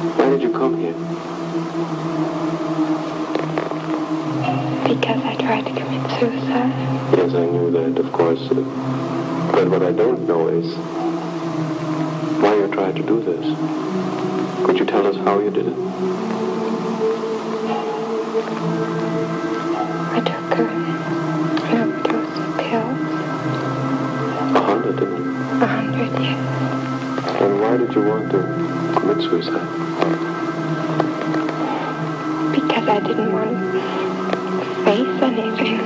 Why did you come here? Because I tried to commit suicide. Yes, I knew that, of course. But what I don't know is why you tried to do this. Could you tell us how you did it? I took an overdose of pills. 100, didn't you? 100, yes. And why did you want to commit suicide? Because I didn't want to face anything.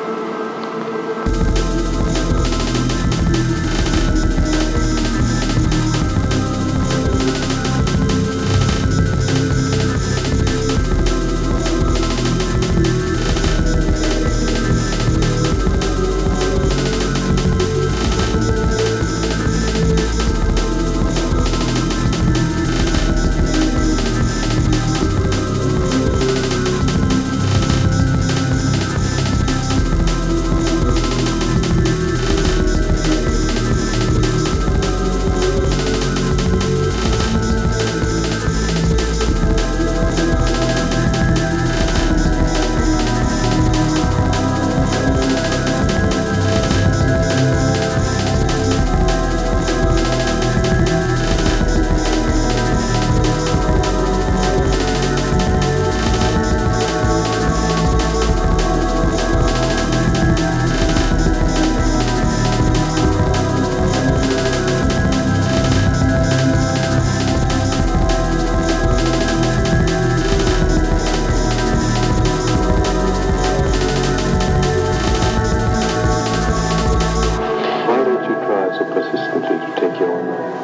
So persistently to take your own life?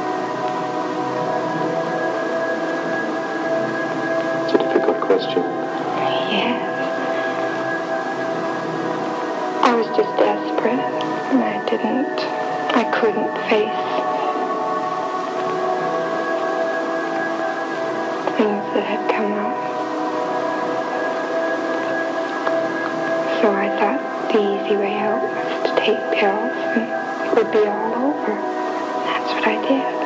It's a difficult question. Yes. I was just desperate, and I couldn't face things that had come up. So I thought the easy way out was to take pills and it would be all over. That's what I did.